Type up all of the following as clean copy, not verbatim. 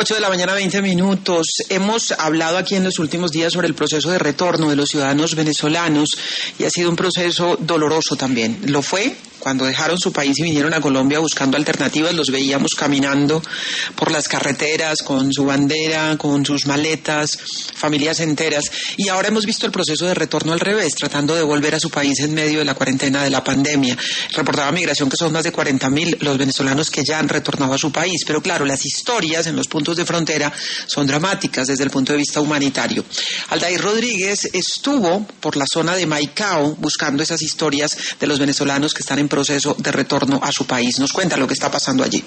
8:20 a.m. Hemos hablado aquí en los últimos días sobre el proceso de retorno de los ciudadanos venezolanos y ha sido un proceso doloroso también. Lo fue cuando dejaron su país y vinieron a Colombia buscando alternativas. Los veíamos caminando por las carreteras con su bandera, con sus maletas, familias enteras. Y ahora hemos visto el proceso de retorno al revés, tratando de volver a su país en medio de la cuarentena de la pandemia. Reportaba Migración que son más de 40.000 los venezolanos que ya han retornado a su país. Pero claro, las historias en los puntos de frontera son dramáticas desde el punto de vista humanitario. Aldair Rodríguez estuvo por la zona de Maicao buscando esas historias de los venezolanos que están en proceso de retorno a su país. Nos cuenta lo que está pasando allí.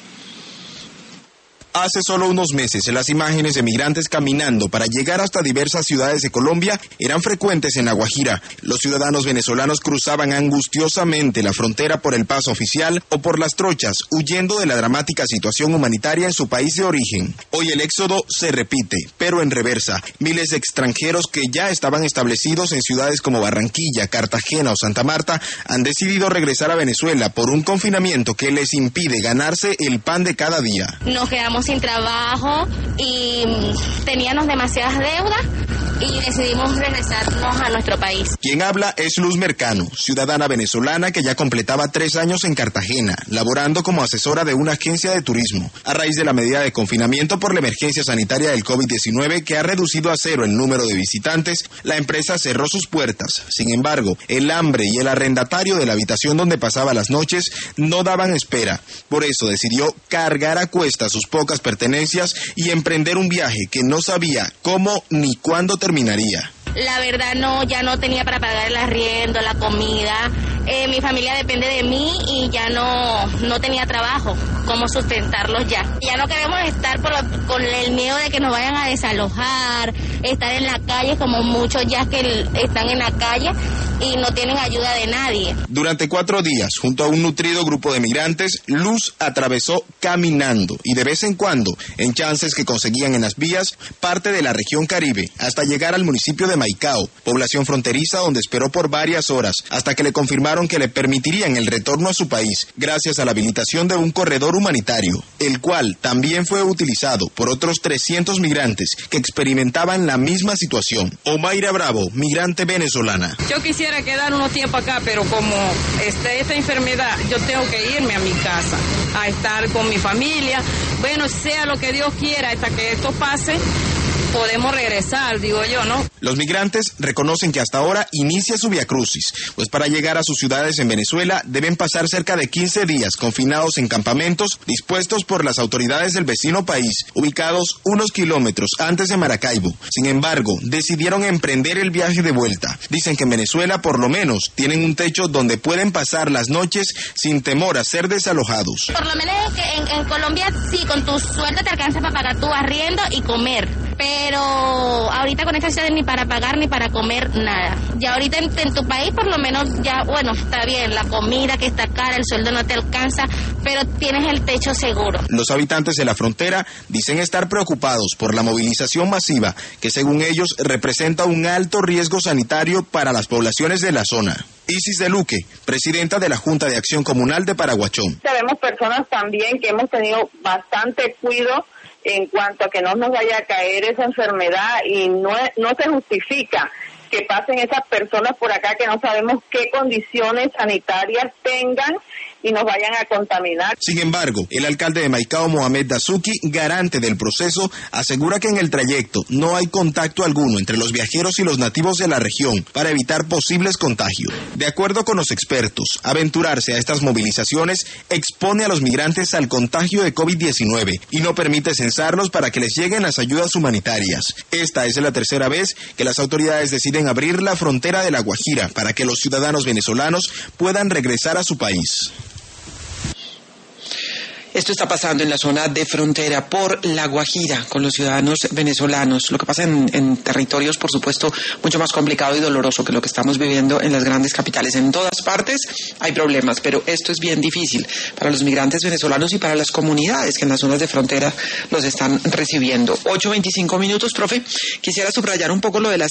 Hace solo unos meses, las imágenes de migrantes caminando para llegar hasta diversas ciudades de Colombia eran frecuentes en La Guajira. Los ciudadanos venezolanos cruzaban angustiosamente la frontera por el paso oficial o por las trochas, huyendo de la dramática situación humanitaria en su país de origen. Hoy el éxodo se repite, pero en reversa. Miles de extranjeros que ya estaban establecidos en ciudades como Barranquilla, Cartagena o Santa Marta han decidido regresar a Venezuela por un confinamiento que les impide ganarse el pan de cada día. Nos quedamos sin trabajo y teníamos demasiadas deudas y decidimos regresarnos a nuestro país. Quien habla es Luz Mercano, ciudadana venezolana que ya completaba 3 años en Cartagena, laborando como asesora de una agencia de turismo. A raíz de la medida de confinamiento por la emergencia sanitaria del COVID-19 que ha reducido a 0 el número de visitantes, la empresa cerró sus puertas. Sin embargo, el hambre y el arrendatario de la habitación donde pasaba las noches no daban espera. Por eso decidió cargar a cuestas sus pocas pertenencias y emprender un viaje que no sabía cómo ni cuándo terminaría. La verdad ya no tenía para pagar el arriendo, la comida. Mi familia depende de mí y ya no tenía trabajo, cómo sustentarlos ya. Ya no queremos estar con el miedo de que nos vayan a desalojar, estar en la calle como muchos ya que están en la calle y no tienen ayuda de nadie. Durante 4 días, junto a un nutrido grupo de migrantes, Luz atravesó caminando y de vez en cuando, en chances que conseguían en las vías, parte de la región Caribe, hasta llegar al municipio de Maicao, población fronteriza donde esperó por varias horas, hasta que le confirmaron que le permitirían el retorno a su país, gracias a la habilitación de un corredor humanitario, el cual también fue utilizado por otros 300 migrantes que experimentaban la misma situación. Omaira Bravo, migrante venezolana. Yo quisiera quedar unos tiempos acá, pero como esta enfermedad, yo tengo que irme a mi casa, a estar con mi familia. Bueno, sea lo que Dios quiera, hasta que esto pase, podemos regresar, digo yo, ¿no? Los migrantes reconocen que hasta ahora inicia su viacrucis, pues para llegar a sus ciudades en Venezuela deben pasar cerca de 15 días confinados en campamentos dispuestos por las autoridades del vecino país, ubicados unos kilómetros antes de Maracaibo. Sin embargo, decidieron emprender el viaje de vuelta. Dicen que en Venezuela por lo menos tienen un techo donde pueden pasar las noches sin temor a ser desalojados. Por lo menos en Colombia sí, con tu sueldo te alcanza para pagar tu arriendo y comer. Pero ahorita con esta ciudad ni para pagar ni para comer nada. Ya ahorita en tu país por lo menos ya, bueno, está bien, la comida que está cara, el sueldo no te alcanza, pero tienes el techo seguro. Los habitantes de la frontera dicen estar preocupados por la movilización masiva que según ellos representa un alto riesgo sanitario para las poblaciones de la zona. Isis de Luque, presidenta de la Junta de Acción Comunal de Paraguachón. Sabemos personas también que hemos tenido bastante cuidado en cuanto a que no nos vaya a caer esa enfermedad y no se justifica que pasen esas personas por acá que no sabemos qué condiciones sanitarias tengan y nos vayan a contaminar. Sin embargo, el alcalde de Maicao, Mohamed Dasuki, garante del proceso, asegura que en el trayecto no hay contacto alguno entre los viajeros y los nativos de la región para evitar posibles contagios. De acuerdo con los expertos, aventurarse a estas movilizaciones expone a los migrantes al contagio de COVID-19 y no permite censarlos para que les lleguen las ayudas humanitarias. Esta es la tercera vez que las autoridades deciden abrir la frontera de La Guajira para que los ciudadanos venezolanos puedan regresar a su país. Esto está pasando en la zona de frontera por La Guajira con los ciudadanos venezolanos. Lo que pasa en territorios, por supuesto, mucho más complicado y doloroso que lo que estamos viviendo en las grandes capitales. En todas partes hay problemas, pero esto es bien difícil para los migrantes venezolanos y para las comunidades que en las zonas de frontera los están recibiendo. 8:25, profe. Quisiera subrayar un poco lo de las